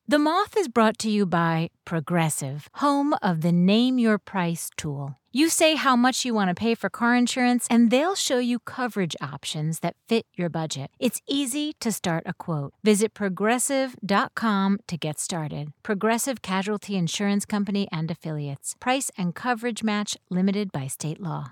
The Moth is brought to you by Progressive, home of the Name Your Price tool. You say how much you want to pay for car insurance, and they'll show you coverage options that fit your budget. It's easy to start a quote. Visit Progressive.com to get started. Progressive Casualty Insurance Company and Affiliates. Price and coverage match limited by state law.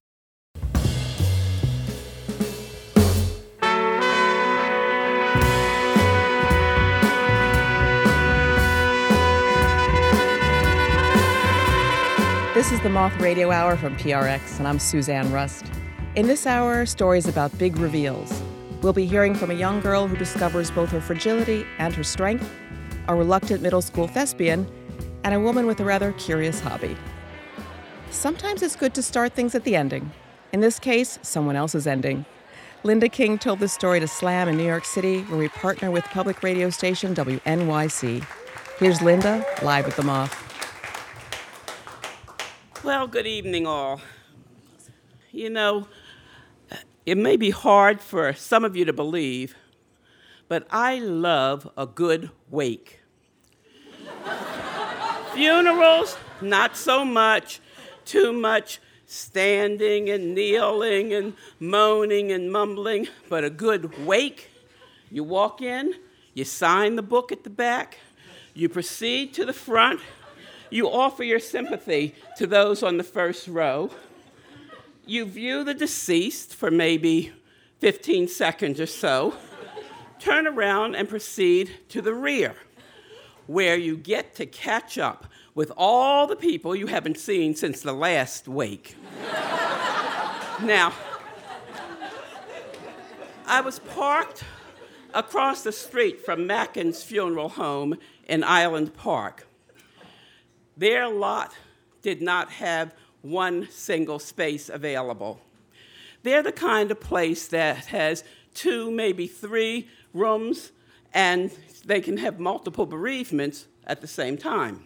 This is the Moth Radio Hour from PRX, and I'm Suzanne Rust. In this hour, stories about big reveals. We'll be hearing from a young girl who discovers both her fragility and her strength, a reluctant middle school thespian, and a woman with a rather curious hobby. Sometimes it's good to start things at the ending. In this case, someone else's ending. Linda King told this story to Slam in New York City, where we partner with public radio station WNYC. Here's Linda, live with the Moth. Well, good evening, all. You know, it may be hard for some of you to believe, but I love a good wake. Funerals, not so much. Too much standing and kneeling and moaning and mumbling, but a good wake. You walk in, you sign the book at the back, you proceed to the front, you offer your sympathy to those on the first row. You view the deceased for maybe 15 seconds or so, turn around and proceed to the rear, where you get to catch up with all the people you haven't seen since the last wake. Now, I was parked across the street from Mackin's funeral home in Island Park. Their lot did not have one single space available. They're the kind of place that has 2, maybe 3 rooms, and they can have multiple bereavements at the same time.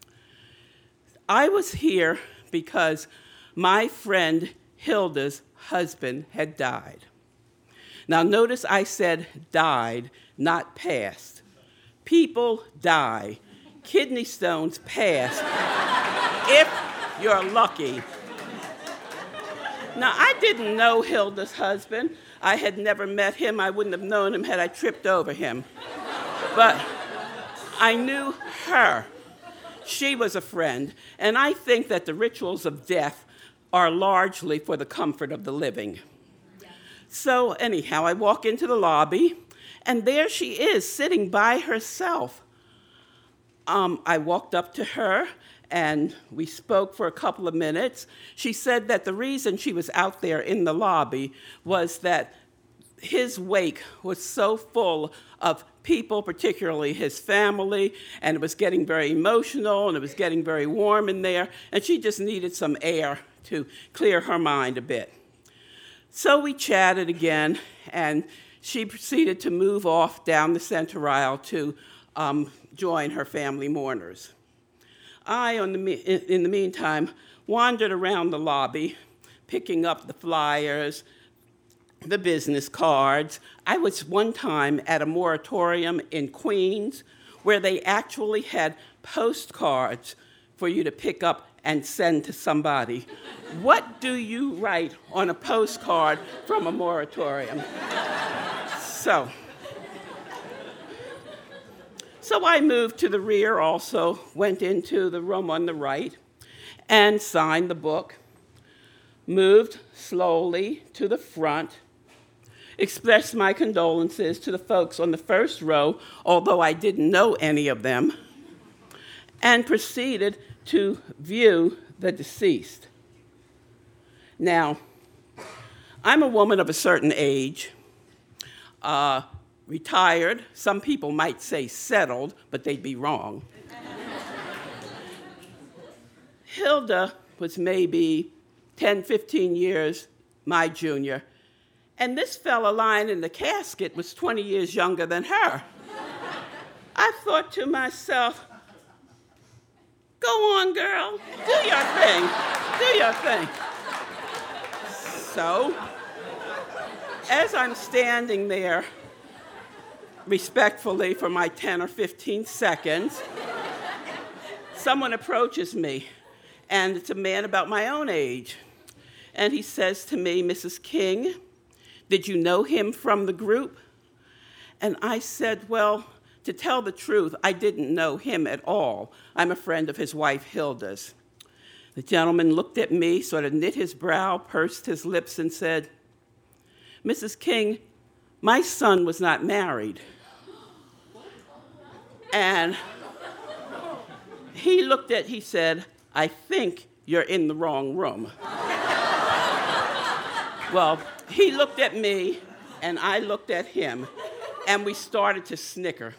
I was here because my friend Hilda's husband had died. Now notice I said died, not passed. People die. Kidney stones pass, if you're lucky. Now, I didn't know Hilda's husband. I had never met him. I wouldn't have known him had I tripped over him. But I knew her. She was a friend. And I think that the rituals of death are largely for the comfort of the living. So anyhow, I walk into the lobby, and there she is, sitting by herself. I walked up to her, and we spoke for a couple of minutes. She said that the reason she was out there in the lobby was that his wake was so full of people, particularly his family, and it was getting very emotional, and it was getting very warm in there, and she just needed some air to clear her mind a bit. So we chatted again, and she proceeded to move off down the center aisle to join her family mourners. I, in the meantime, wandered around the lobby, picking up the flyers, the business cards. I was one time at a moratorium in Queens where they actually had postcards for you to pick up and send to somebody. What do you write on a postcard from a moratorium? So I moved to the rear also, went into the room on the right, and signed the book, moved slowly to the front, expressed my condolences to the folks on the first row, although I didn't know any of them, and proceeded to view the deceased. Now, I'm a woman of a certain age, retired. Some people might say settled, but they'd be wrong. Hilda was maybe 10, 15 years my junior, and this fella lying in the casket was 20 years younger than her. I thought to myself, go on, girl, do your thing, do your thing. So, as I'm standing there respectfully for my 10 or 15 seconds, someone approaches me, and it's a man about my own age. And he says to me, "Mrs. King, did you know him from the group?" And I said, "Well, to tell the truth, I didn't know him at all. I'm a friend of his wife, Hilda's." The gentleman looked at me, sort of knit his brow, pursed his lips, and said, "Mrs. King, my son was not married." And he said, "I think you're in the wrong room." Well, he looked at me, and I looked at him, and we started to snicker.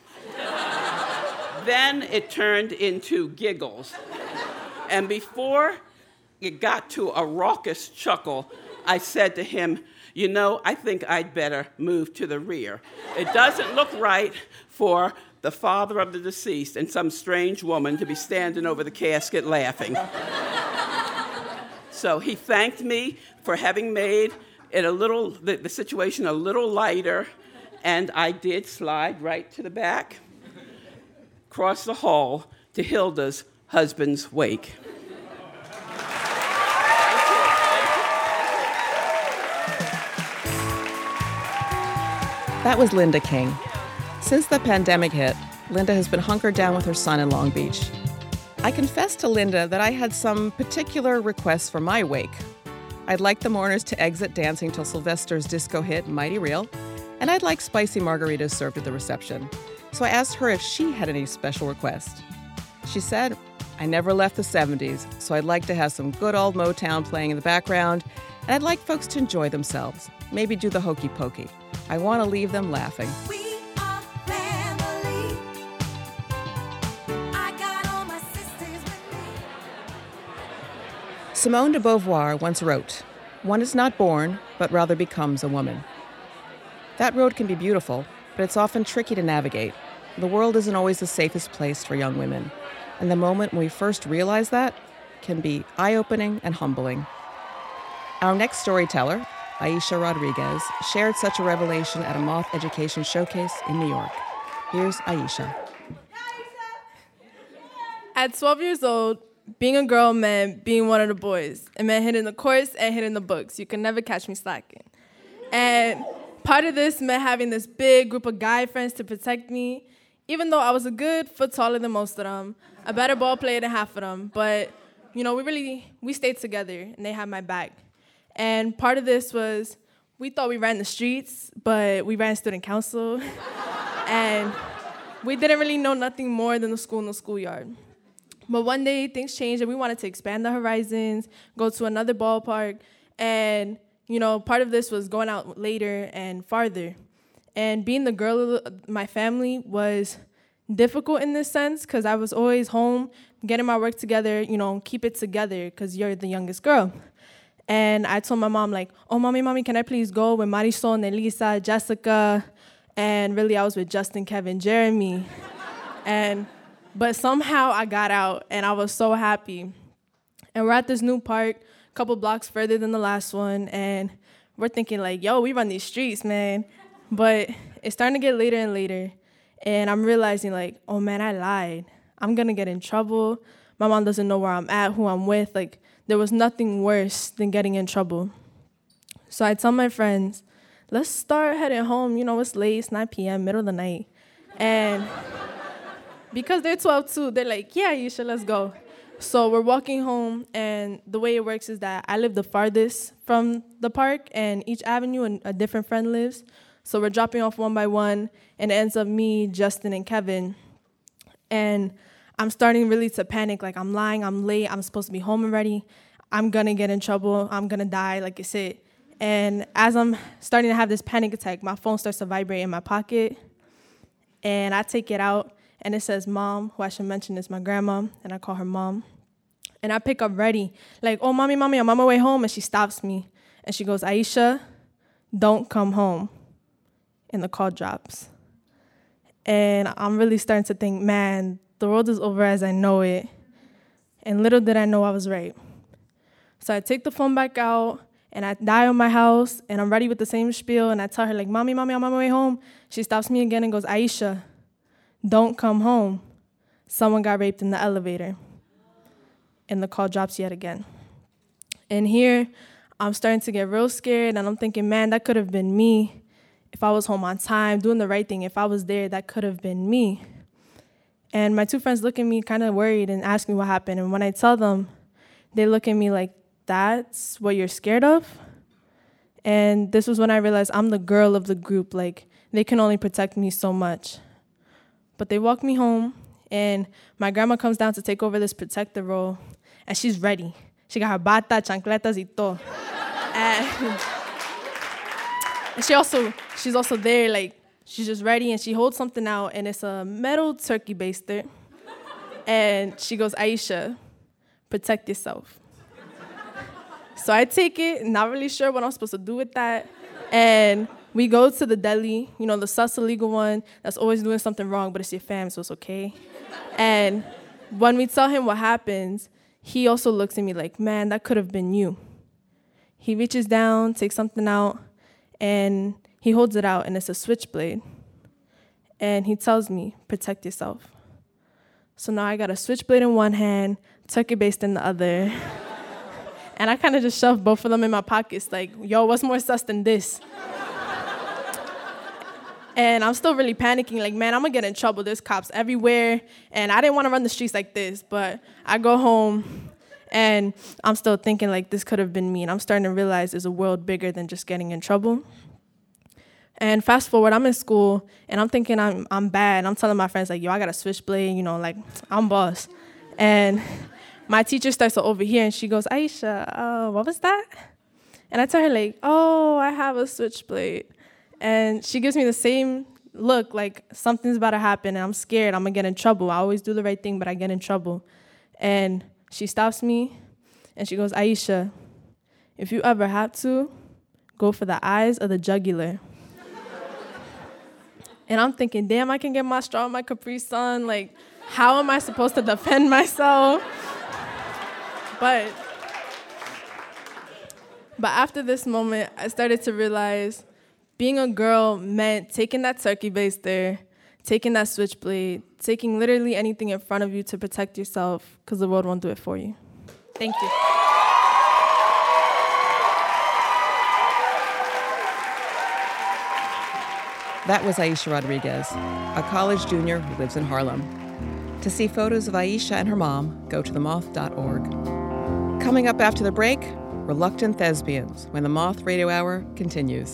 Then it turned into giggles. And before it got to a raucous chuckle, I said to him, "You know, I think I'd better move to the rear. It doesn't look right for the father of the deceased and some strange woman to be standing over the casket laughing." So he thanked me for having made it the situation a little lighter, and I did slide right to the back, across the hall to Hilda's husband's wake. That was Linda King. Since the pandemic hit, Linda has been hunkered down with her son in Long Beach. I confessed to Linda that I had some particular requests for my wake. I'd like the mourners to exit dancing till Sylvester's disco hit, Mighty Real, and I'd like spicy margaritas served at the reception. So I asked her if she had any special requests. She said, "I never left the 70s, so I'd like to have some good old Motown playing in the background, and I'd like folks to enjoy themselves. Maybe do the hokey pokey. I want to leave them laughing." We are family. I got all my sisters with me. Simone de Beauvoir once wrote, "One is not born, but rather becomes a woman." That road can be beautiful, but it's often tricky to navigate. The world isn't always the safest place for young women, and the moment when we first realize that can be eye-opening and humbling. Our next storyteller, Aisha Rodriguez, shared such a revelation at a Moth Education Showcase in New York. Here's Aisha. At 12 years old, being a girl meant being one of the boys. It meant hitting the course and hitting the books. You could never catch me slacking. And part of this meant having this big group of guy friends to protect me, even though I was a good foot taller than most of them, a better ball player than half of them. But, you know, we stayed together, and they had my back. And part of this was we thought we ran the streets, but we ran student council. And we didn't really know nothing more than the school and the schoolyard. But one day, things changed, and we wanted to expand the horizons, go to another ballpark, and, you know, part of this was going out later and farther. And being the girl of my family was difficult in this sense, because I was always home, getting my work together, you know, keep it together, because you're the youngest girl. And I told my mom, like, "Oh, mommy, can I please go with Marisol, Nelisa, Jessica?" And really, I was with Justin, Kevin, Jeremy. But somehow I got out, and I was so happy. And we're at this new park, a couple blocks further than the last one, and we're thinking, like, yo, we run these streets, man. But it's starting to get later and later, and I'm realizing, like, oh, man, I lied. I'm going to get in trouble. My mom doesn't know where I'm at, who I'm with. Like, there was nothing worse than getting in trouble. So I tell my friends, let's start heading home. You know, it's late, it's 9 p.m., middle of the night. And because they're 12 too, they're like, yeah, Aisha, let's go. So we're walking home, and the way it works is that I live the farthest from the park, and each avenue and a different friend lives. So we're dropping off one by one, and it ends up me, Justin, and Kevin. And I'm starting really to panic, like I'm lying, I'm late, I'm supposed to be home already. I'm gonna get in trouble, I'm gonna die, like it's it. And as I'm starting to have this panic attack, my phone starts to vibrate in my pocket, and I take it out, and it says Mom, who I should mention is my grandma, and I call her Mom. And I pick up ready, like, oh, mommy, I'm on my way home, and she stops me, and she goes, Aisha, don't come home. And the call drops. And I'm really starting to think, man, the world is over as I know it. And little did I know I was right. So I take the phone back out, And I dial my house, and I'm ready with the same spiel, and I tell her, like, Mommy, I'm on my way home. She stops me again and goes, Aisha, don't come home. Someone got raped in the elevator. And the call drops yet again. And here, I'm starting to get real scared, and I'm thinking, man, that could have been me. If I was home on time, doing the right thing, if I was there, that could have been me. And my two friends look at me kind of worried and ask me what happened. And when I tell them, they look at me like, that's what you're scared of? And this was when I realized I'm the girl of the group. Like, they can only protect me so much. But they walk me home, and my grandma comes down to take over this protector role, and she's ready. She got her bata, chancletas, y todo. And she's also there, like, she's just ready, and she holds something out, and it's a metal turkey baster. And she goes, Aisha, protect yourself. So I take it, not really sure what I'm supposed to do with that. And we go to the deli, you know, the sus illegal one that's always doing something wrong, but it's your fam, so it's okay. And when we tell him what happens, he also looks at me like, man, that could have been you. He reaches down, takes something out, and he holds it out, and it's a switchblade. And he tells me, protect yourself. So now I got a switchblade in one hand, turkey baster in the other. And I kind of just shoved both of them in my pockets, like, yo, what's more sus than this? And I'm still really panicking, like, man, I'm gonna get in trouble. There's cops everywhere. And I didn't want to run the streets like this, but I go home, and I'm still thinking, like, this could have been me. And I'm starting to realize there's a world bigger than just getting in trouble. And fast forward, I'm in school, and I'm thinking I'm bad. I'm telling my friends, like, yo, I got a switchblade, you know, like, I'm boss. And my teacher starts to overhear, and she goes, Aisha, what was that? And I tell her, like, oh, I have a switchblade. And she gives me the same look, like something's about to happen, and I'm scared. I'm going to get in trouble. I always do the right thing, but I get in trouble. And she stops me, and she goes, Aisha, if you ever have to, go for the eyes or the jugular. And I'm thinking, damn, I can get my straw in my Capri Sun. Like, how am I supposed to defend myself? But after this moment, I started to realize being a girl meant taking that turkey baster, taking that switchblade, taking literally anything in front of you to protect yourself, because the world won't do it for you. Thank you. That was Aisha Rodriguez, a college junior who lives in Harlem. To see photos of Aisha and her mom, go to themoth.org. Coming up after the break, Reluctant Thespians, when the Moth Radio Hour continues.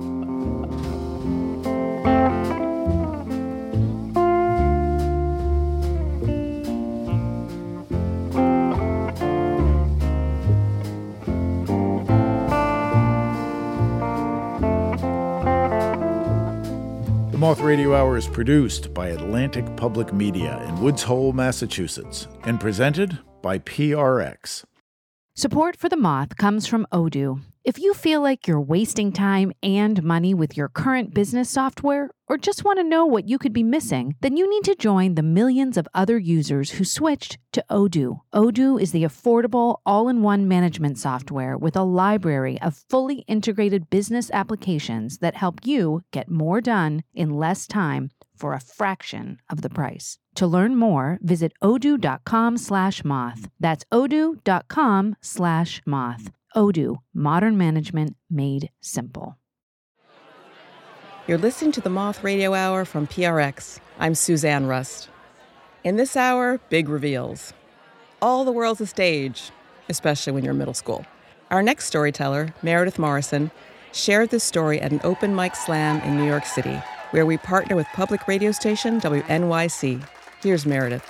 The Moth Radio Hour is produced by Atlantic Public Media in Woods Hole, Massachusetts, and presented by PRX. Support for The Moth comes from Odoo. If you feel like you're wasting time and money with your current business software, or just want to know what you could be missing, then you need to join the millions of other users who switched to Odoo. Odoo is the affordable, all-in-one management software with a library of fully integrated business applications that help you get more done in less time for a fraction of the price. To learn more, visit odoo.com/moth. That's odoo.com/moth. Odoo, modern management made simple. You're listening to the Moth Radio Hour from PRX. I'm Suzanne Rust. In this hour, big reveals. All the world's a stage, especially when you're in middle school. Our next storyteller, Meredith Morrison, shared this story at an open mic slam in New York City, where we partner with public radio station WNYC. Here's Meredith.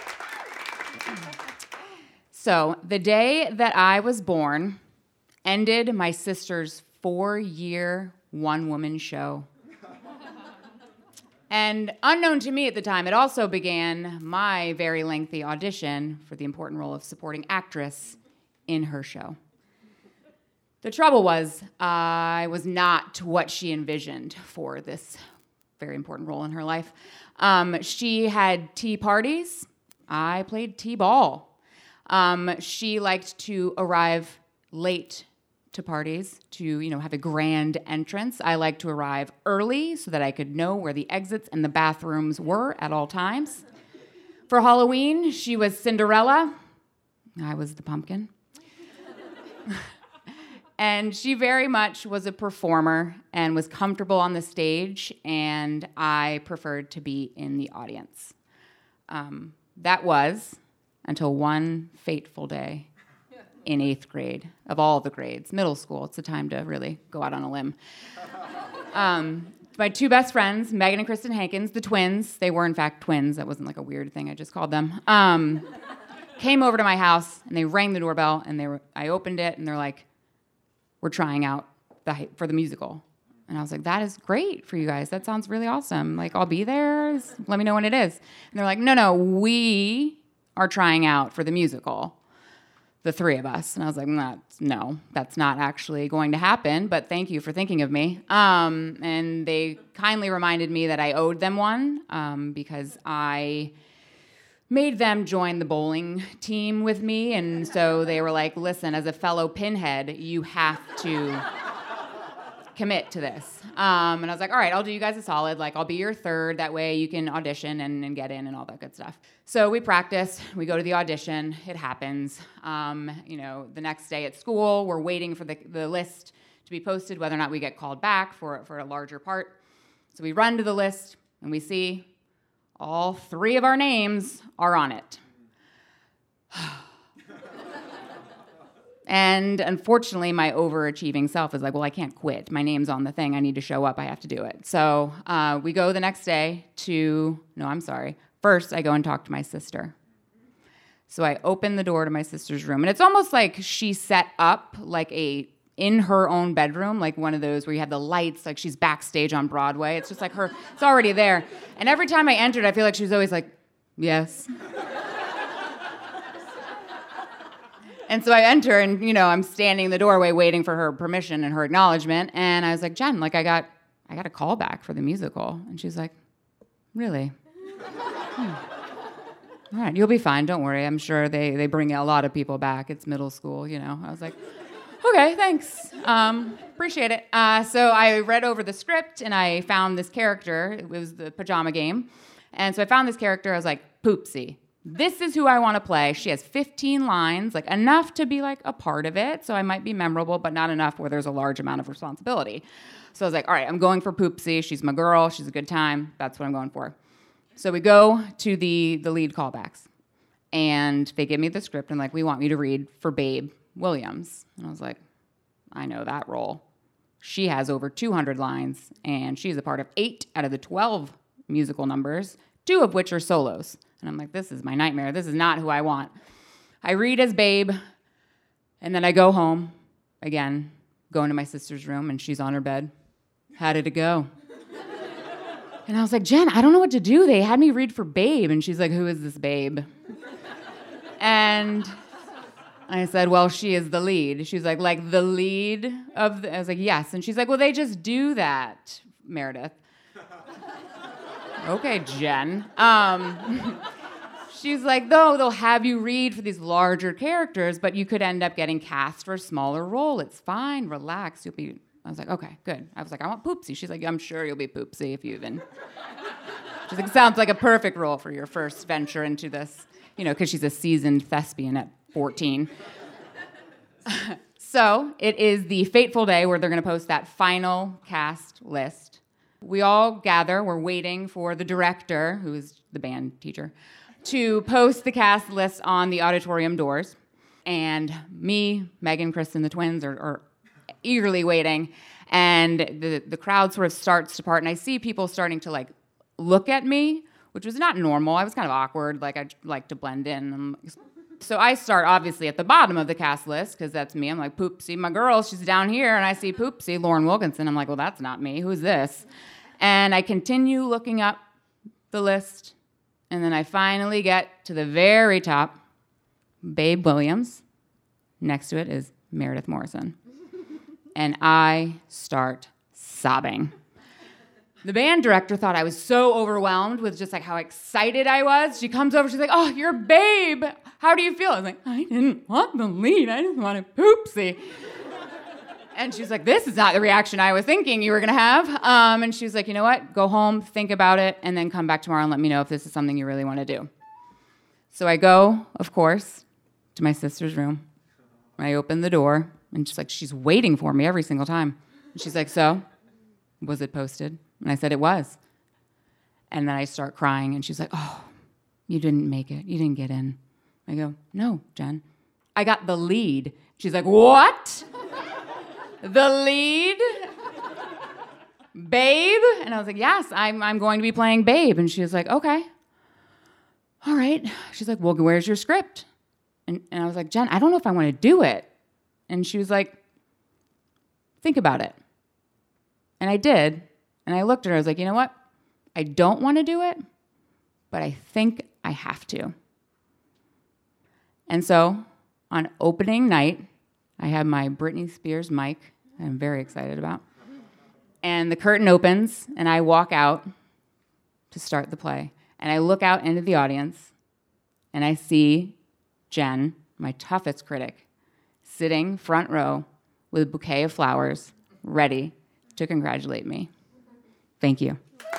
So, the day that I was born ended my sister's 4-year one-woman show. And unknown to me at the time, it also began my very lengthy audition for the important role of supporting actress in her show. The trouble was, I was not what she envisioned for this very important role in her life. She had tea parties. I played tea ball. She liked to arrive late to parties to, have a grand entrance. I like to arrive early so that I could know where the exits and the bathrooms were at all times. For Halloween, she was Cinderella. I was the pumpkin. And she very much was a performer and was comfortable on the stage, and I preferred to be in the audience. That was until one fateful day in 8th grade, of all the grades, middle school. It's the time to really go out on a limb. My two best friends, Megan and Kristen Hankins, the twins, they were in fact twins, that wasn't like a weird thing I just called them, came over to my house and they rang the doorbell and I opened it and they're like, we're trying out for the musical. And I was like, that is great for you guys. That sounds really awesome. Like, I'll be there. Let me know when it is. And they're like, no, we are trying out for the musical, the three of us. And I was like, no, that's not actually going to happen, but thank you for thinking of me. And they kindly reminded me that I owed them one because I made them join the bowling team with me. And so they were like, listen, as a fellow pinhead, you have to commit to this. And I was like, all right, I'll do you guys a solid. Like, I'll be your third. That way you can audition and get in and all that good stuff. So we practice. We go to the audition. It happens. The next day at school, we're waiting for the list to be posted, whether or not we get called back for a larger part. So we run to the list, and we see all three of our names are on it. And unfortunately, my overachieving self is like, well, I can't quit. My name's on the thing. I need to show up. I have to do it. So we go the next day First, I go and talk to my sister. So I open the door to my sister's room. And it's almost like she set up like in her own bedroom, like one of those where you have the lights, like she's backstage on Broadway. It's just like it's already there. And every time I entered, I feel like she was always like, yes. And so I enter and, I'm standing in the doorway waiting for her permission and her acknowledgement. And I was like, Jen, like I got a call back for the musical. And she's like, really? All right, you'll be fine. Don't worry. I'm sure they bring a lot of people back. It's middle school, I was like, okay, thanks. Appreciate it. So I read over the script and I found this character. It was the pajama game. And so I found this character. I was like, Poopsie. This is who I want to play. She has 15 lines, like enough to be like a part of it. So I might be memorable, but not enough where there's a large amount of responsibility. So I was like, all right, I'm going for Poopsie. She's my girl. She's a good time. That's what I'm going for. So we go to the lead callbacks. And they give me the script and like, we want you to read for Babe Williams. And I was like, I know that role. She has over 200 lines, and she's a part of 8 out of the 12 musical numbers, 2 of which are solos. And I'm like, this is my nightmare. This is not who I want. I read as Babe, and then I go home, again, go into my sister's room, and she's on her bed. How did it go? And I was like, Jen, I don't know what to do. They had me read for Babe. And she's like, who is this Babe? And I said, well, she is the lead. She's like the lead of the... I was like, yes. And she's like, well, they just do that, Meredith. Okay, Jen. She's like, though, they'll have you read for these larger characters, but you could end up getting cast for a smaller role. It's fine. Relax. You'll be... I was like, okay, good. I was like, I want Poopsie. She's like, I'm sure you'll be Poopsie if you even... She's like, sounds like a perfect role for your first venture into this, because she's a seasoned thespian at 14. So it is the fateful day where they're going to post that final cast list. We all gather. We're waiting for the director, who is the band teacher, to post the cast list on the auditorium doors. And me, Megan, Kristen, the twins are eagerly waiting. And the crowd sort of starts to part. And I see people starting to, like, look at me, which was not normal. I was kind of awkward. Like, I like to blend in. So I start, obviously, at the bottom of the cast list, because that's me. I'm like, Poopsie, my girl, she's down here. And I see Poopsie, Lauren Wilkinson. I'm like, well, that's not me. Who's this? And I continue looking up the list. And then I finally get to the very top, Babe Williams. Next to it is Meredith Morrison. And I start sobbing. The band director thought I was so overwhelmed with just like how excited I was. She comes over, she's like, oh, you're Babe. How do you feel? I was like, I didn't want the lead. I just wanted Poopsie. And she's like, this is not the reaction I was thinking you were going to have. And she was like, you know what? Go home, think about it, and then come back tomorrow and let me know if this is something you really want to do. So I go, of course, to my sister's room. I open the door, and she's waiting for me every single time. And she's like, so, was it posted? And I said, it was. And then I start crying, and she's like, oh, you didn't make it. You didn't get in. I go, no, Jen. I got the lead. She's like, what? The lead? Babe? And I was like, yes, I'm going to be playing Babe. And she was like, okay. All right. She's like, well, where's your script? And I was like, Jen, I don't know if I want to do it. And she was like, think about it. And I did. And I looked at her. I was like, you know what? I don't want to do it, but I think I have to. And so on opening night, I had my Britney Spears mic, I'm very excited about. And the curtain opens, and I walk out to start the play. And I look out into the audience, and I see Jen, my toughest critic, sitting front row with a bouquet of flowers, ready to congratulate me. Thank you.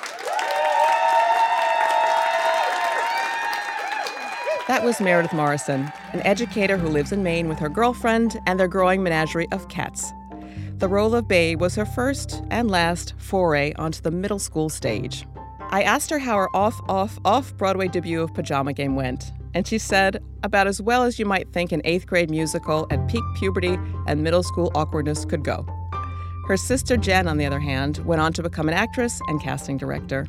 That was Meredith Morrison, an educator who lives in Maine with her girlfriend and their growing menagerie of cats. The role of Babe was her first and last foray onto the middle school stage. I asked her how her off-Broadway debut of Pajama Game went, and she said, about as well as you might think an 8th grade musical at peak puberty and middle school awkwardness could go. Her sister Jen, on the other hand, went on to become an actress and casting director.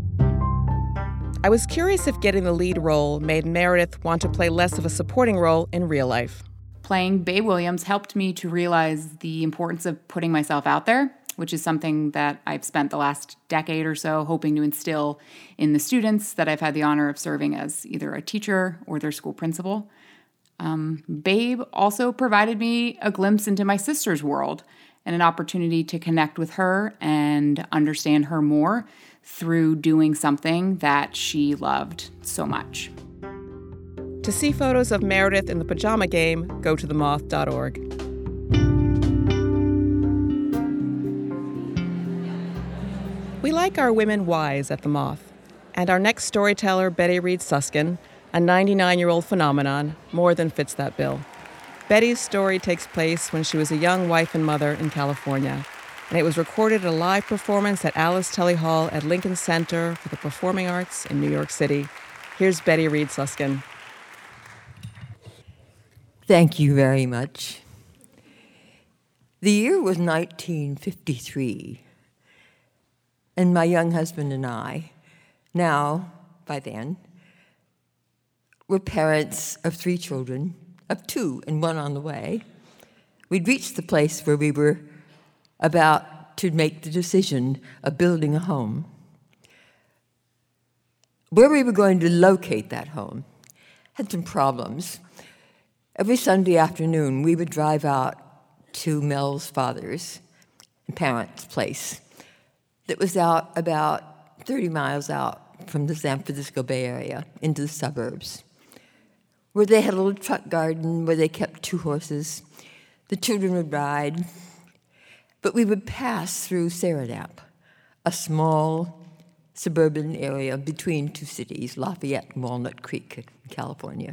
I was curious if getting the lead role made Meredith want to play less of a supporting role in real life. Playing Babe Williams helped me to realize the importance of putting myself out there, which is something that I've spent the last decade or so hoping to instill in the students that I've had the honor of serving as either a teacher or their school principal. Babe also provided me a glimpse into my sister's world and an opportunity to connect with her and understand her more through doing something that she loved so much. To see photos of Meredith in the Pajama Game, go to themoth.org. We like our women wise at The Moth, and our next storyteller, Betty Reed Suskin, a 99-year-old phenomenon, more than fits that bill. Betty's story takes place when she was a young wife and mother in California, and it was recorded at a live performance at Alice Tully Hall at Lincoln Center for the Performing Arts in New York City. Here's Betty Reed Suskin. Thank you very much. The year was 1953, and my young husband and I, now, by then, were parents of 3 children, of 2 and 1 on the way. We'd reached the place where we were about to make the decision of building a home. Where we were going to locate that home had some problems. Every Sunday afternoon, we would drive out to Mel's father's and parents' place that was out about 30 miles out from the San Francisco Bay Area into the suburbs, where they had a little truck garden where they kept 2 horses. The children would ride. But we would pass through Saranap, a small suburban area between 2 cities, Lafayette and Walnut Creek in California.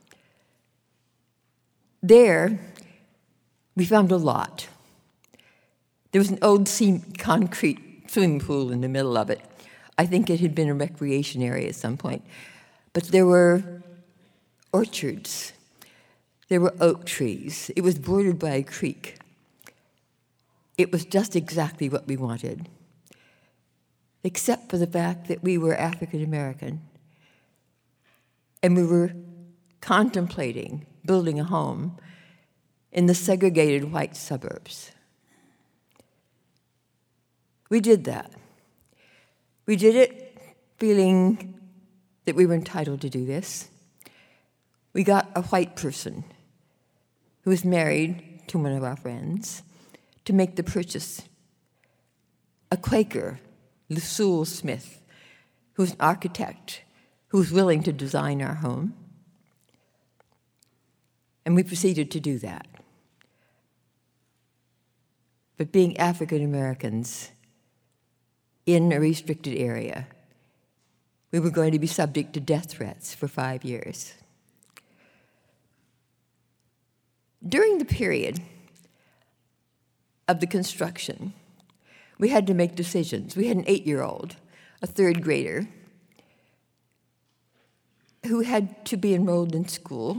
There, we found a lot. There was an old concrete swimming pool in the middle of it. I think it had been a recreation area at some point. But there were orchards. There were oak trees. It was bordered by a creek. It was just exactly what we wanted, except for the fact that we were African American, and we were contemplating building a home in the segregated white suburbs. We did that. We did it feeling that we were entitled to do this. We got a white person who was married to one of our friends to make the purchase. A Quaker, Lucille Smith, who was an architect, who was willing to design our home. And we proceeded to do that. but being African Americans in a restricted area, we were going to be subject to death threats for 5 years. During the period of the construction, we had to make decisions. We had an 8-year-old, a third grader, who had to be enrolled in school.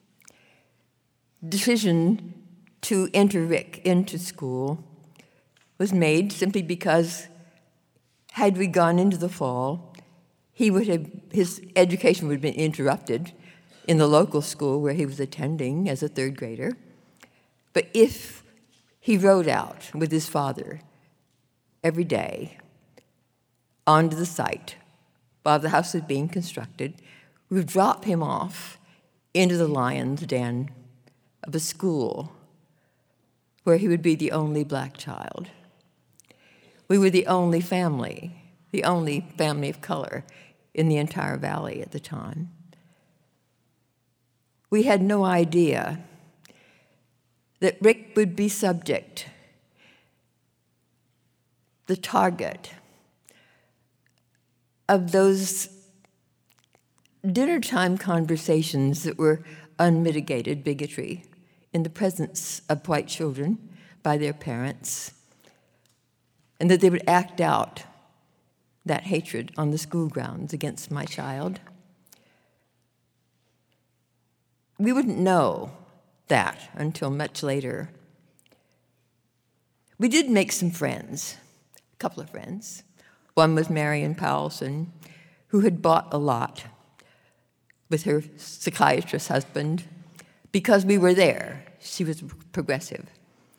Decision to enter Rick into school was made simply because had we gone into the fall, his education would have been interrupted in the local school where he was attending as a third grader. But if he rode out with his father every day onto the site while the house was being constructed, we would drop him off into the lion's den of a school where he would be the only black child. We were the only family of color in the entire valley at the time. We had no idea that Rick would be the target of those dinnertime conversations that were unmitigated bigotry in the presence of white children by their parents, and that they would act out that hatred on the school grounds against my child. We wouldn't know that until much later. We did make some friends, a couple of friends. One was Marion Powelson, who had bought a lot with her psychiatrist husband because we were there. She was progressive.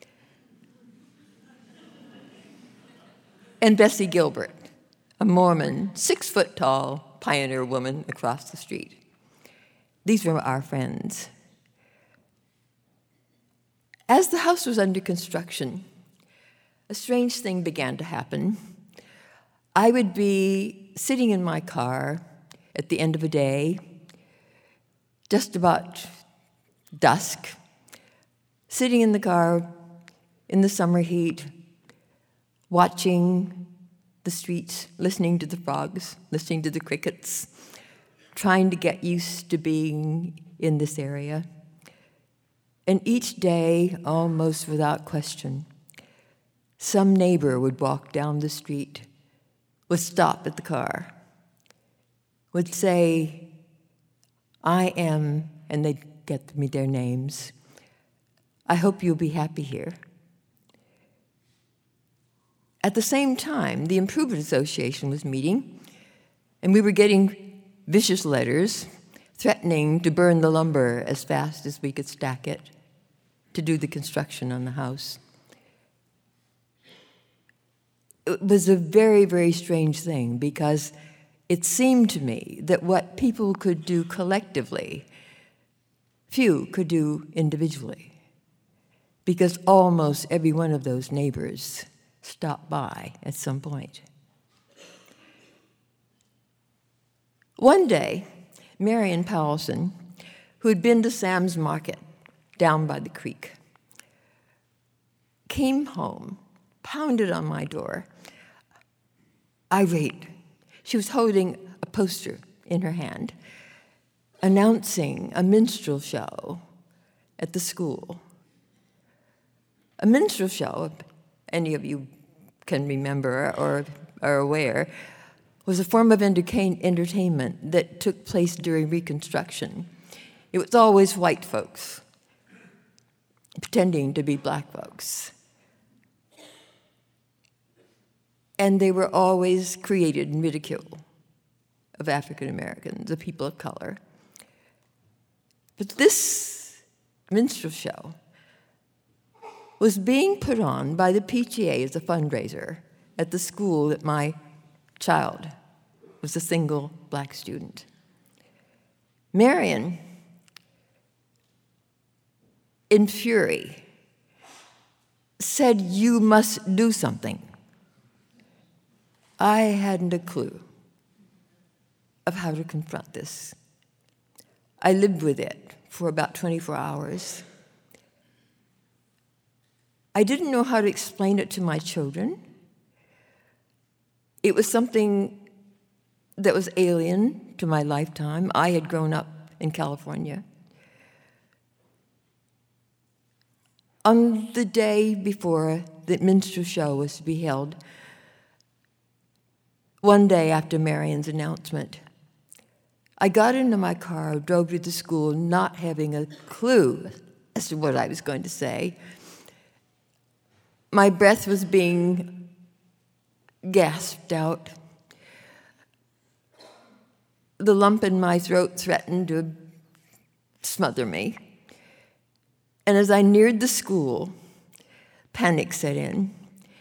And Bessie Gilbert, a Mormon, 6-foot-tall pioneer woman across the street. These were our friends. As the house was under construction, a strange thing began to happen. I would be sitting in my car at the end of a day, just about dusk, sitting in the car in the summer heat, watching the streets, listening to the frogs, listening to the crickets, trying to get used to being in this area. And each day, almost without question, some neighbor would walk down the street, would stop at the car, would say, "I am," and they'd get me their names, "I hope you'll be happy here." At the same time, the Improvement Association was meeting, and we were getting vicious letters threatening to burn the lumber as fast as we could stack it to do the construction on the house. It was a very, very strange thing because it seemed to me that what people could do collectively, few could do individually, because almost every one of those neighbors stopped by at some point. One day, Marion Powelson, who had been to Sam's Market down by the creek, came home, pounded on my door, irate. She was holding a poster in her hand, announcing a minstrel show at the school. A minstrel show, if any of you can remember or are aware, was a form of entertainment that took place during Reconstruction. It was always white folks pretending to be black folks. And they were always created in ridicule of African Americans, of people of color. But this minstrel show was being put on by the PTA as a fundraiser at the school that my child was a single black student. Marion, in fury, said, "You must do something." I hadn't a clue of how to confront this. I lived with it for about 24 hours. I didn't know how to explain it to my children. It was something that was alien to my lifetime. I had grown up in California. On the day before the minstrel show was to be held, one day after Marion's announcement, I got into my car, drove to the school, not having a clue as to what I was going to say. My breath was being gasped out. The lump in my throat threatened to smother me. And as I neared the school, panic set in.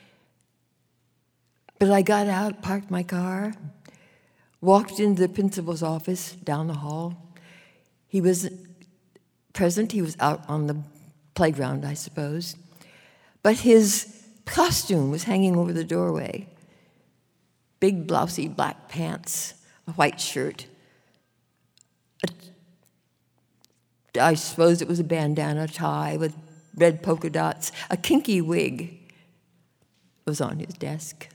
But I got out, parked my car, walked into the principal's office down the hall. He was present. He was out on the playground, I suppose. But his costume was hanging over the doorway. Big, blousy black pants, a white shirt. I suppose it was a bandana tie with red polka dots. A kinky wig was on his desk.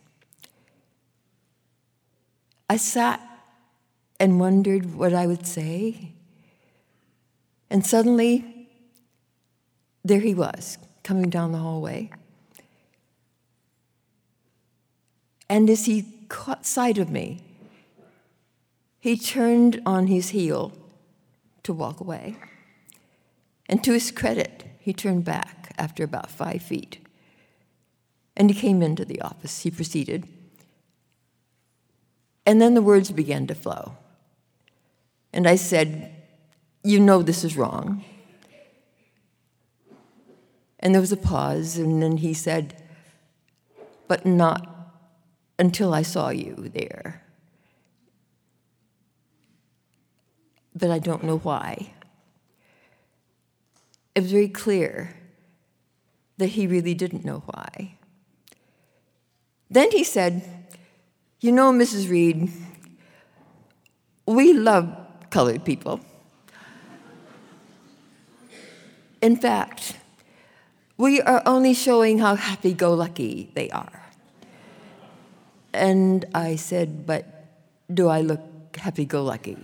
I sat and wondered what I would say. And suddenly, there he was, coming down the hallway. And as he caught sight of me, he turned on his heel to walk away. And to his credit, he turned back after about 5 feet. And he came into the office. He proceeded. And then the words began to flow. And I said, "You know this is wrong." And there was a pause, and then he said, "But not until I saw you there. But I don't know why." It was very clear that he really didn't know why. Then he said, "You know, Mrs. Reed, we love colored people. In fact, we are only showing how happy-go-lucky they are." And I said, "But do I look happy-go-lucky?"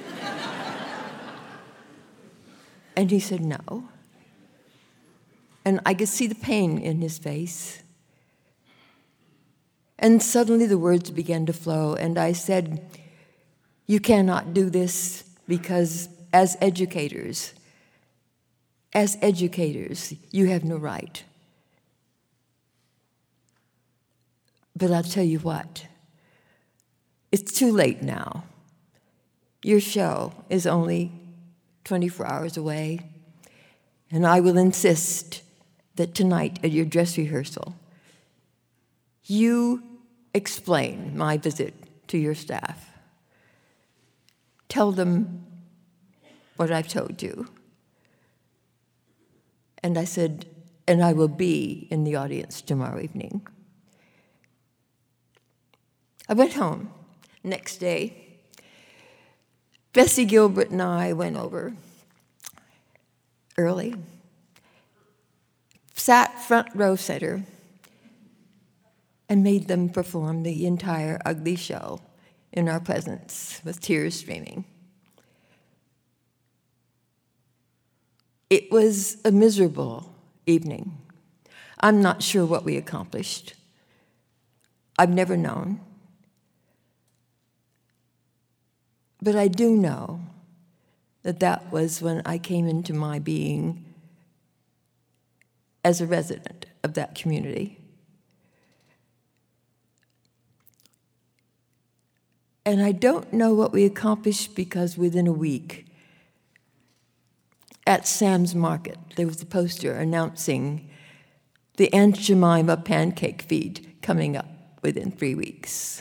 And he said, "No." And I could see the pain in his face. And suddenly the words began to flow, and I said, "You cannot do this because as educators, you have no right. But I'll tell you what, it's too late now. Your show is only 24 hours away, and I will insist that tonight at your dress rehearsal, you explain my visit to your staff. Tell them what I've told you." And I said, "And I will be in the audience tomorrow evening." I went home. Next day, Bessie Gilbert and I went over early, sat front row center, and made them perform the entire ugly show in our presence with tears streaming. It was a miserable evening. I'm not sure what we accomplished. I've never known. But I do know that that was when I came into my being as a resident of that community. And I don't know what we accomplished because within a week, at Sam's Market, there was a poster announcing the Aunt Jemima pancake feed coming up within 3 weeks.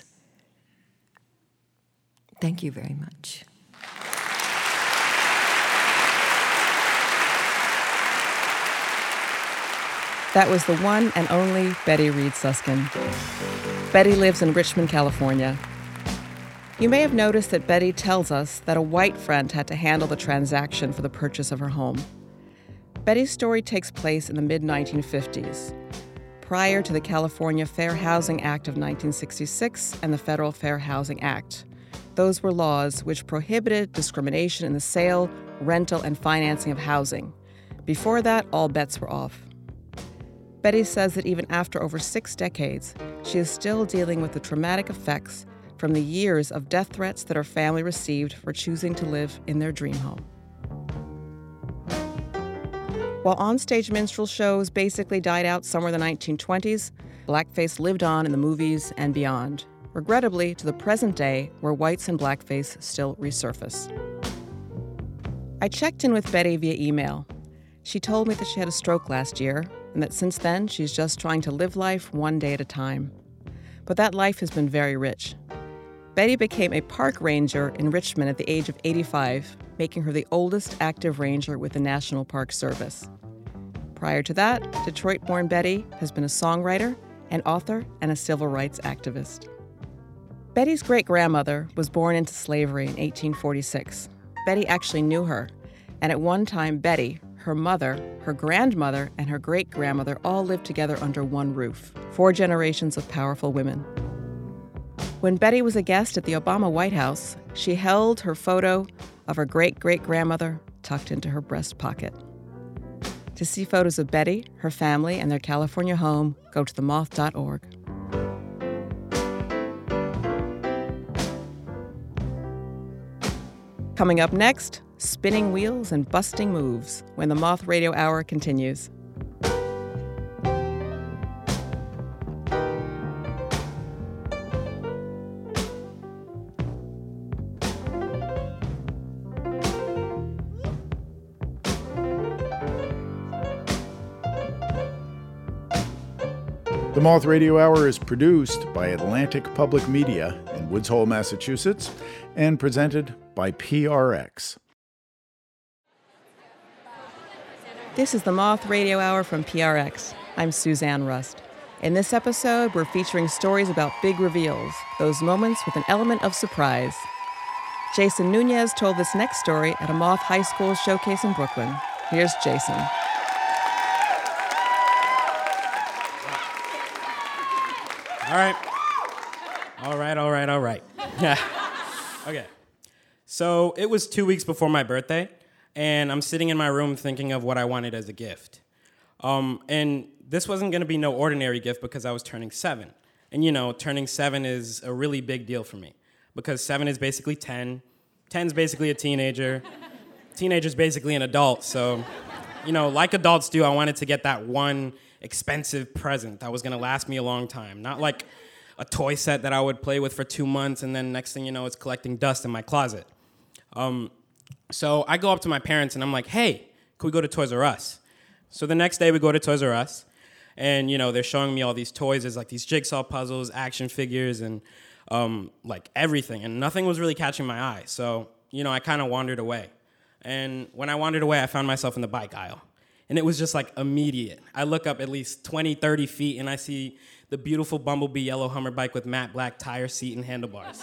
Thank you very much. That was the one and only Betty Reed Susskind. Betty lives in Richmond, California. You may have noticed that Betty tells us that a white friend had to handle the transaction for the purchase of her home. Betty's story takes place in the mid-1950s, prior to the California Fair Housing Act of 1966 and the Federal Fair Housing Act. Those were laws which prohibited discrimination in the sale, rental, and financing of housing. Before that, all bets were off. Betty says that even after over 6 decades, she is still dealing with the traumatic effects from the years of death threats that her family received for choosing to live in their dream home. While onstage minstrel shows basically died out somewhere in the 1920s, blackface lived on in the movies and beyond, regrettably to the present day where whites and blackface still resurface. I checked in with Betty via email. She told me that she had a stroke last year and that since then she's just trying to live life one day at a time. But that life has been very rich. Betty became a park ranger in Richmond at the age of 85, making her the oldest active ranger with the National Park Service. Prior to that, Detroit-born Betty has been a songwriter, an author, and a civil rights activist. Betty's great-grandmother was born into slavery in 1846. Betty actually knew her, and at one time Betty, her mother, her grandmother, and her great-grandmother all lived together under one roof. 4 generations of powerful women. When Betty was a guest at the Obama White House, she held her photo of her great-great-grandmother tucked into her breast pocket. To see photos of Betty, her family, and their California home, go to themoth.org. Coming up next, spinning wheels and busting moves when the Moth Radio Hour continues. The Moth Radio Hour is produced by Atlantic Public Media in Woods Hole, Massachusetts, and presented by PRX. This is the Moth Radio Hour from PRX. I'm Suzanne Rust. In this episode, we're featuring stories about big reveals, those moments with an element of surprise. Jason Nunez told this next story at a Moth High School showcase in Brooklyn. Here's Jason. All right. Okay. So it was 2 weeks before my birthday, and I'm sitting in my room thinking of what I wanted as a gift. And this wasn't going to be no ordinary gift because I was turning 7. And you know, turning 7 is a really big deal for me because 7 is basically 10. 10's basically a teenager. Teenager's basically an adult. So, you know, like adults do, I wanted to get that one expensive present that was going to last me a long time. Not like a toy set that I would play with for 2 months and then next thing you know, it's collecting dust in my closet. So I go up to my parents and I'm like, hey, can we go to Toys R Us? So the next day we go to Toys R Us and, you know, they're showing me all these toys. There's like these jigsaw puzzles, action figures, and like everything. And nothing was really catching my eye. So, you know, I kind of wandered away. And when I wandered away, I found myself in the bike aisle. And it was just like immediate. I look up at least 20, 30 feet and I see the beautiful Bumblebee yellow Hummer bike with matte black tire, seat, and handlebars.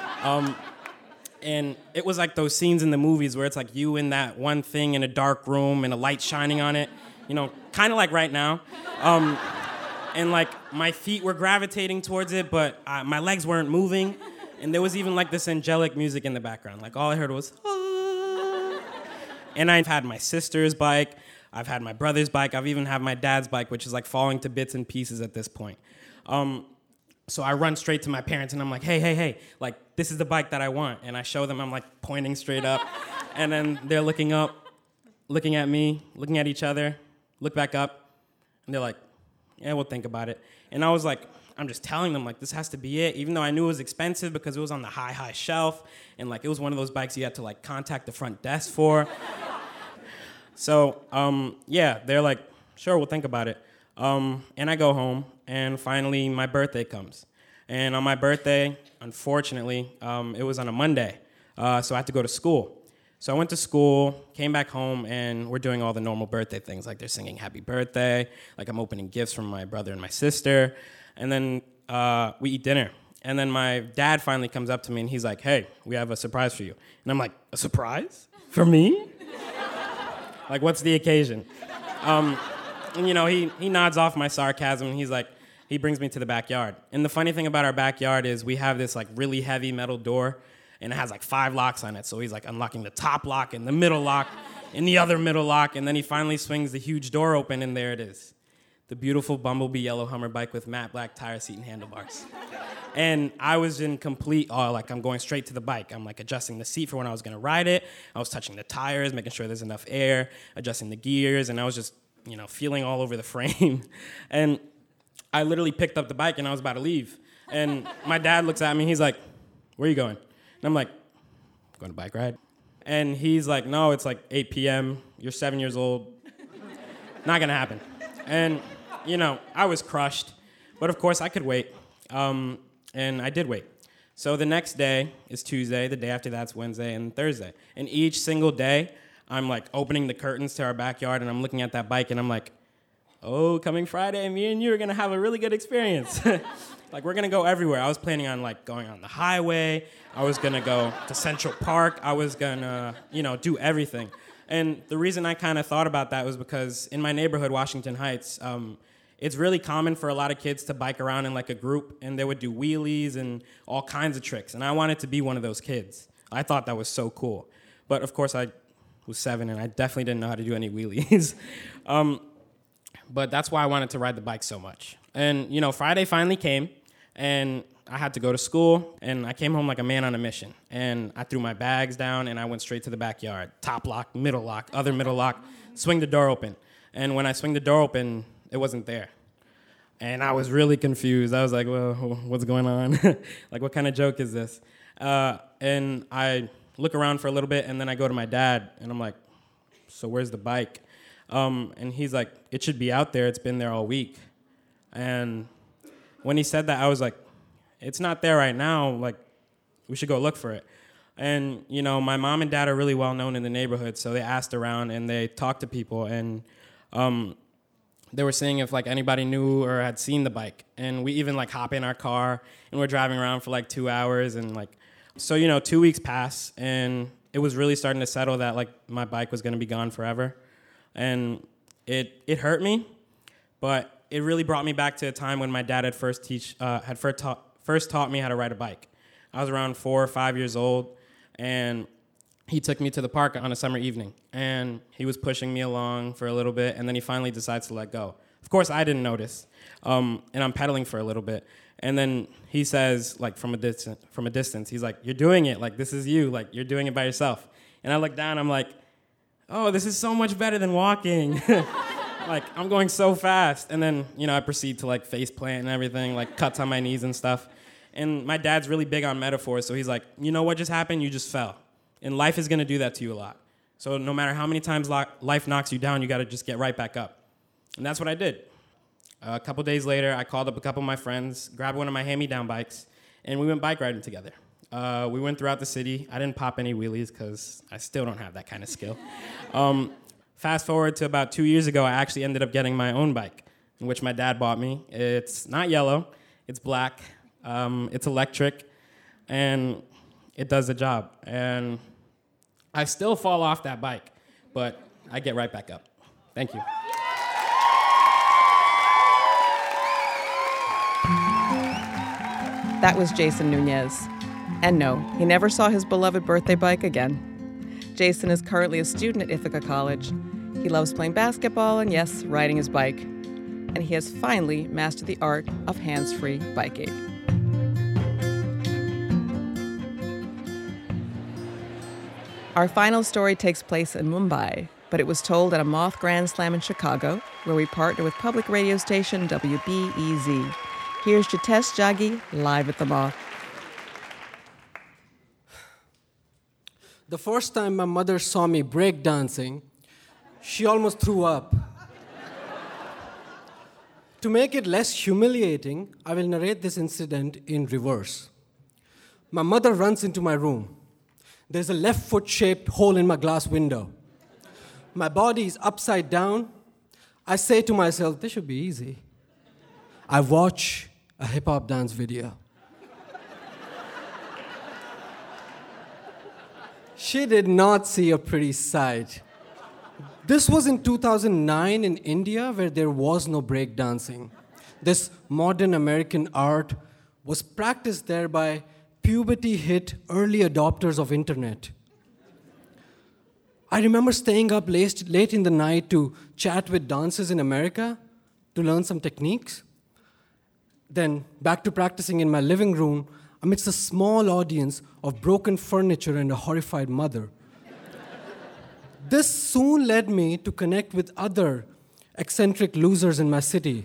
And it was like those scenes in the movies where it's like you in that one thing in a dark room and a light shining on it, you know, kind of like right now. And like my feet were gravitating towards it, but my legs weren't moving. And there was even like this angelic music in the background. Like all I heard was, ah. And I've had my sister's bike. I've had my brother's bike. I've even had my dad's bike, which is like falling to bits and pieces at this point. So I run straight to my parents and I'm like, hey, like this is the bike that I want. And I show them, I'm like pointing straight up. And then they're looking up, looking at me, looking at each other, look back up. And they're like, yeah, we'll think about it. And I was like, I'm just telling them like this has to be it, even though I knew it was expensive because it was on the high shelf. And like it was one of those bikes you had to like contact the front desk for. So, yeah, they're like, sure, we'll think about it. And I go home, and finally my birthday comes. And on my birthday, unfortunately, it was on a Monday, so I had to go to school. So I went to school, came back home, and we're doing all the normal birthday things, like they're singing happy birthday, like I'm opening gifts from my brother and my sister, and then we eat dinner. And then my dad finally comes up to me, and he's like, hey, we have a surprise for you. And I'm like, a surprise? For me? Like, what's the occasion? And, he nods off my sarcasm, and he brings me to the backyard. And the funny thing about our backyard is we have this, really heavy metal door, and it has, 5 locks on it. So he's, unlocking the top lock and the middle lock and the other middle lock, and then he finally swings the huge door open, and there it is. The beautiful Bumblebee yellow Hummer bike with matte black tire seat and handlebars. And I was in complete awe, I'm going straight to the bike. I'm adjusting the seat for when I was gonna ride it. I was touching the tires, making sure there's enough air, adjusting the gears, and I was just, feeling all over the frame. And I literally picked up the bike and I was about to leave. And my dad looks at me, he's like, "Where are you going?" And I'm like, "Going to bike ride." And he's like, "No, it's 8 p.m., you're 7 years old. Not gonna happen." And, I was crushed. But of course I could wait. And I did wait. So the next day is Tuesday, the day after that's Wednesday and Thursday. And each single day, I'm opening the curtains to our backyard and I'm looking at that bike and I'm like, "Oh, coming Friday, me and you are gonna have a really good experience." We're gonna go everywhere. I was planning on going on the highway. I was gonna go to Central Park. I was gonna, do everything. And the reason I kind of thought about that was because in my neighborhood, Washington Heights, it's really common for a lot of kids to bike around in a group, and they would do wheelies and all kinds of tricks. And I wanted to be one of those kids. I thought that was so cool. But of course, I was 7, and I definitely didn't know how to do any wheelies. But that's why I wanted to ride the bike so much. And, Friday finally came, and I had to go to school, and I came home like a man on a mission. And I threw my bags down, and I went straight to the backyard. Top lock, middle lock, other middle lock, swing the door open. And when I swing the door open, it wasn't there. And I was really confused. I was like, "Well, what's going on? What kind of joke is this?" And I look around for a little bit, and then I go to my dad, and I'm like, "So where's the bike?" And he's like, "It should be out there. It's been there all week." And when he said that, I was like, "It's not there right now. We should go look for it." And, my mom and dad are really well known in the neighborhood, so they asked around, and they talked to people, and they were saying if anybody knew or had seen the bike. And we even hop in our car and we're driving around for 2 hours and so 2 weeks pass and it was really starting to settle that my bike was going to be gone forever. And it hurt me, but it really brought me back to a time when my dad had first taught me how to ride a bike. I was around 4 or 5 years old, and he took me to the park on a summer evening, and he was pushing me along for a little bit, and then he finally decides to let go. Of course, I didn't notice, and I'm pedaling for a little bit, and then he says, from a distance, he's like, "You're doing it, this is you, you're doing it by yourself." And I look down, I'm like, "Oh, this is so much better than walking." I'm going so fast, and then, I proceed to face plant and everything, cuts on my knees and stuff, and my dad's really big on metaphors, so he's like, "You know what just happened? You just fell. And life is going to do that to you a lot. So no matter how many times life knocks you down, you got to just get right back up." And that's what I did. A couple days later, I called up a couple of my friends, grabbed one of my hand-me-down bikes, and we went bike riding together. We went throughout the city. I didn't pop any wheelies because I still don't have that kind of skill. Fast forward to about 2 years ago, I actually ended up getting my own bike, in which my dad bought me. It's not yellow. It's black. It's electric. And it does the job. And I still fall off that bike, but I get right back up. Thank you. That was Jason Nunez. And no, he never saw his beloved birthday bike again. Jason is currently a student at Ithaca College. He loves playing basketball and, yes, riding his bike. And he has finally mastered the art of hands-free biking. Our final story takes place in Mumbai, but it was told at a Moth Grand Slam in Chicago, where we partner with public radio station WBEZ. Here's Jitesh Jaggi live at the Moth. The first time my mother saw me breakdancing, she almost threw up. To make it less humiliating, I will narrate this incident in reverse. My mother runs into my room. There's a left foot-shaped hole in my glass window. My body is upside down. I say to myself, this should be easy. I watch a hip-hop dance video. She did not see a pretty sight. This was in 2009 in India, where there was no breakdancing. This modern American art was practiced there by puberty-hit early adopters of internet. I remember staying up late in the night to chat with dancers in America to learn some techniques. Then back to practicing in my living room amidst a small audience of broken furniture and a horrified mother. This soon led me to connect with other eccentric losers in my city.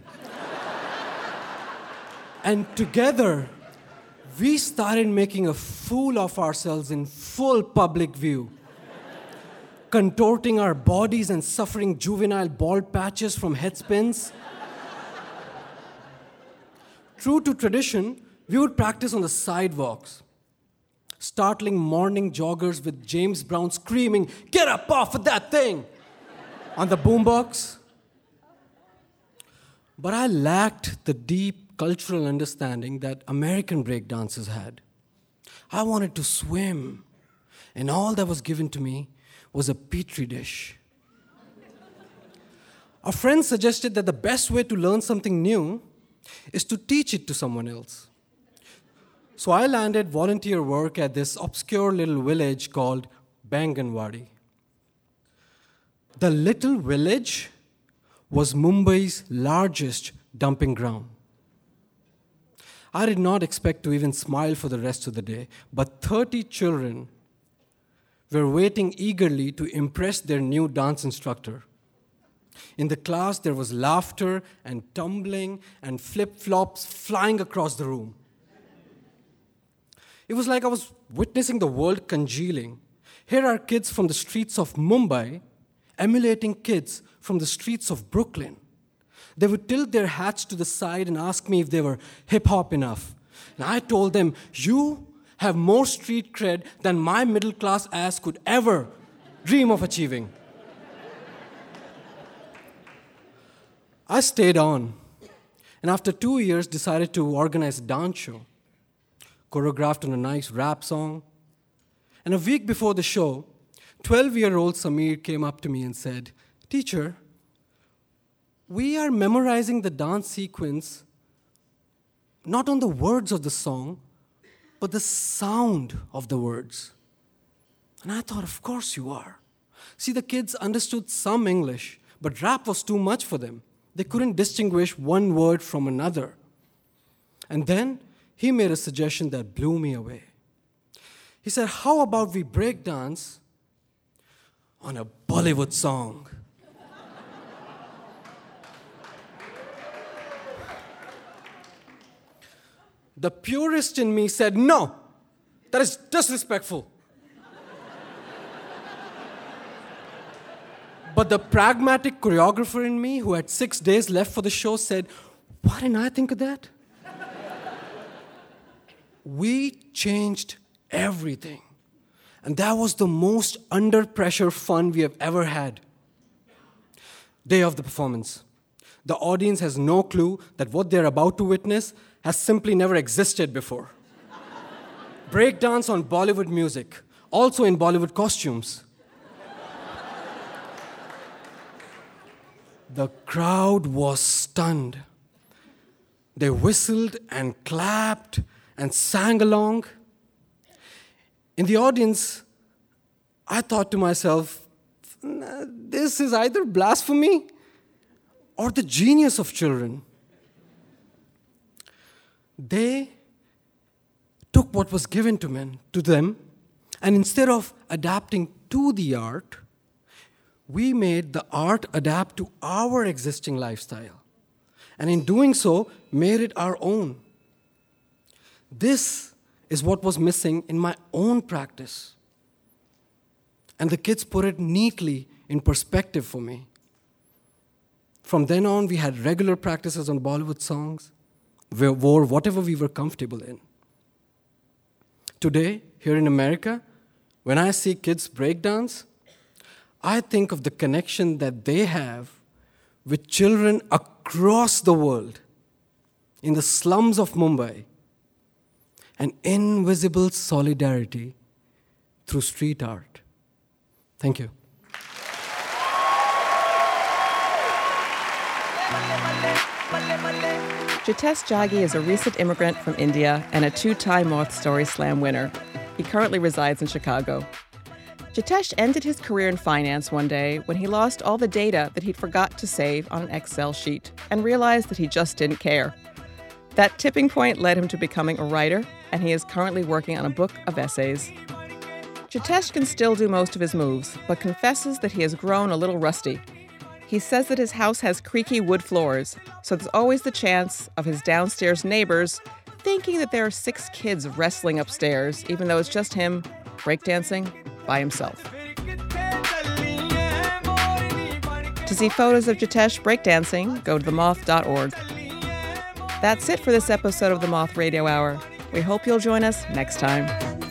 And together, we started making a fool of ourselves in full public view, contorting our bodies and suffering juvenile bald patches from head spins. True to tradition, we would practice on the sidewalks, startling morning joggers with James Brown screaming, "Get up off of that thing!" on the boombox. But I lacked the deep cultural understanding that American breakdancers had. I wanted to swim, and all that was given to me was a petri dish. A friend suggested that the best way to learn something new is to teach it to someone else. So I landed volunteer work at this obscure little village called Banganwadi. The little village was Mumbai's largest dumping ground. I did not expect to even smile for the rest of the day, but 30 children were waiting eagerly to impress their new dance instructor. In the class, there was laughter and tumbling and flip-flops flying across the room. It was like I was witnessing the world congealing. Here are kids from the streets of Mumbai emulating kids from the streets of Brooklyn. They would tilt their hats to the side and ask me if they were hip-hop enough. And I told them, "You have more street cred than my middle-class ass could ever dream of achieving." I stayed on, and after 2 years decided to organize a dance show, choreographed on a nice rap song. And a week before the show, 12-year-old Samir came up to me and said, "Teacher, we are memorizing the dance sequence not on the words of the song, but the sound of the words." And I thought, of course you are. See, the kids understood some English, but rap was too much for them. They couldn't distinguish one word from another. And then he made a suggestion that blew me away. He said, "How about we break dance on a Bollywood song?" The purist in me said, "No, that is disrespectful." But the pragmatic choreographer in me, who had 6 days left for the show, said, "Why didn't I think of that?" We changed everything. And that was the most under-pressure fun we have ever had. Day of the performance. The audience has no clue that what they're about to witness has simply never existed before. Breakdance on Bollywood music, also in Bollywood costumes. The crowd was stunned. They whistled and clapped and sang along. In the audience, I thought to myself, this is either blasphemy or the genius of children. They took what was given to them, and instead of adapting to the art, we made the art adapt to our existing lifestyle. And in doing so, made it our own. This is what was missing in my own practice. And the kids put it neatly in perspective for me. From then on, we had regular practices on Bollywood songs. We wore whatever we were comfortable in. Today, here in America, when I see kids breakdance, I think of the connection that they have with children across the world, in the slums of Mumbai, an invisible solidarity through street art. Thank you. Jitesh Jaggi is a recent immigrant from India and a 2-time Moth Story Slam winner. He currently resides in Chicago. Jitesh ended his career in finance one day when he lost all the data that he'd forgot to save on an Excel sheet and realized that he just didn't care. That tipping point led him to becoming a writer, and he is currently working on a book of essays. Jitesh can still do most of his moves, but confesses that he has grown a little rusty. He says that his house has creaky wood floors, so there's always the chance of his downstairs neighbors thinking that there are 6 kids wrestling upstairs, even though it's just him breakdancing by himself. To see photos of Jitesh breakdancing, go to themoth.org. That's it for this episode of the Moth Radio Hour. We hope you'll join us next time.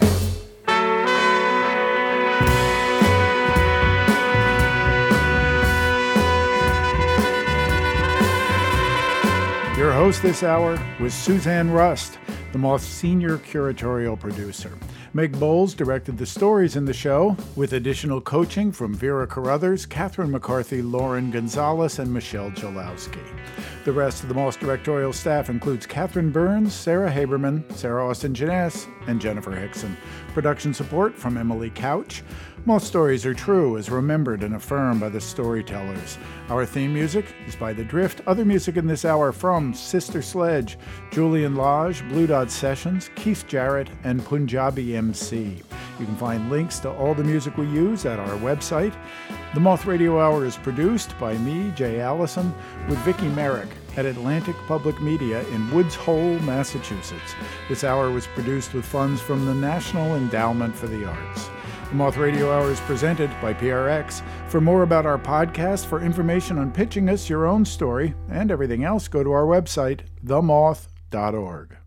Your host this hour was Suzanne Rust, the Moth's senior curatorial producer. Meg Bowles directed the stories in the show, with additional coaching from Vera Carruthers, Catherine McCarthy, Lauren Gonzalez, and Michelle Jolowski. The rest of the Moth directorial staff includes Catherine Burns, Sarah Haberman, Sarah Austin-Jeunesse, and Jennifer Hickson. Production support from Emily Couch. Moth stories are true, as remembered and affirmed by the storytellers. Our theme music is by The Drift. Other music in this hour from Sister Sledge, Julian Lodge, Blue Dot Sessions, Keith Jarrett, and Punjabi MC. You can find links to all the music we use at our website. The Moth Radio Hour is produced by me, Jay Allison, with Vicki Merrick at Atlantic Public Media in Woods Hole, Massachusetts. This hour was produced with funds from the National Endowment for the Arts. The Moth Radio Hour is presented by PRX. For more about our podcast, for information on pitching us your own story, and everything else, go to our website, themoth.org.